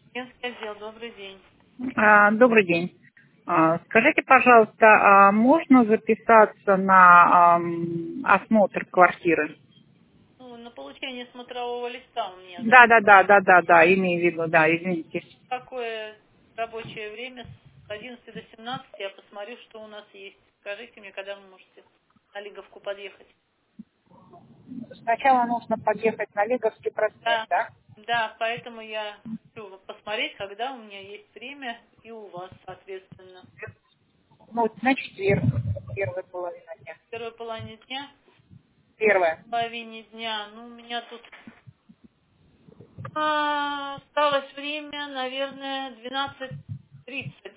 Клиентский отдел, добрый день. Добрый день. Скажите, пожалуйста, можно записаться на осмотр квартиры? Ну, на получение смотрового листа у меня Да, записано. да, да, да, да, да, имею в виду, да, извините. Какое рабочее время с 11 до 17 я посмотрю, что у нас есть. Скажите мне, когда вы можете на Лиговку подъехать. Сначала нужно подъехать на Лиговский проспект, Да, да? да, поэтому я хочу посмотреть, когда у меня есть время и у вас, соответственно. Ну, на четверг, первая половина дня. Первая половина дня, Первая. половине дня, ну, у меня тут осталось время, наверное, 12:30.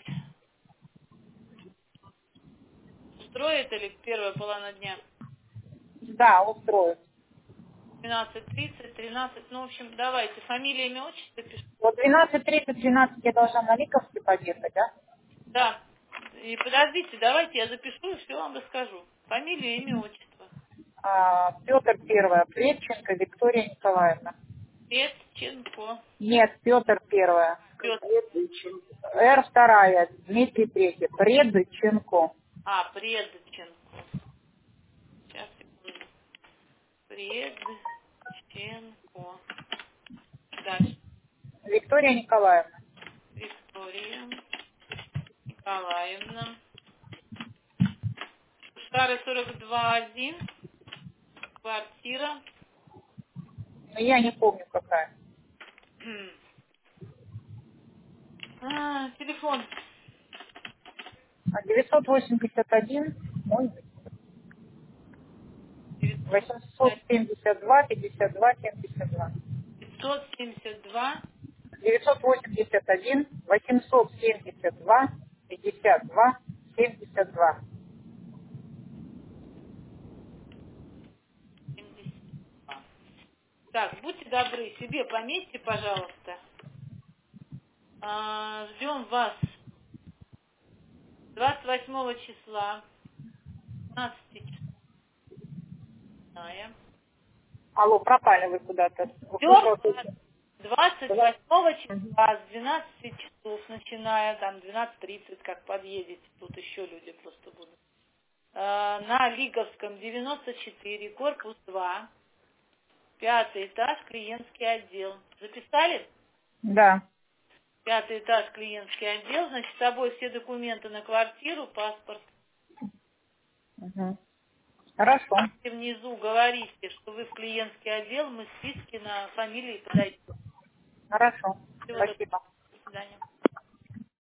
Устроит или первая половина дня? Да, устроит. 12:30, 13, ну, в общем, давайте, фамилия, имя, отчество пишите. Вот 12:30-13 я должна на Лиговский подъехать, да? Да, и подождите, давайте я запишу и все вам расскажу. Фамилия, имя, отчество. Петр первая, Плетченко Виктория Николаевна. Петченко. Нет, Петр первая. Петр. Р вторая, Дмитрий третий. Предченко. Предченко. Сейчас, секунду. Предченко. Дальше. Виктория Николаевна. Виктория Николаевна. Старый 42-1. Квартира. Но я не помню какая. Телефон. 981, мой, 905. 872, 52, 72. 572. 981, 872, 52, 72. 72. Так, будьте добры, себе пометьте, пожалуйста. Ждем вас 28 числа, 15 числа. Алло, пропали вы куда-то. Ждем Услышала вас только. 28 Мгм. числа с 12 часов, начиная там 12:30, как подъедете. Тут еще люди просто будут. На Лиговском 94, корпус 2, пятый этаж, клиентский отдел. Записали? Да. Пятый этаж, клиентский отдел. Значит, с собой все документы на квартиру, паспорт. Мгм. Хорошо. И внизу говорите, что вы в клиентский отдел, мы списки на фамилии подойдем. Хорошо. Всего доброго. Спасибо. До свидания.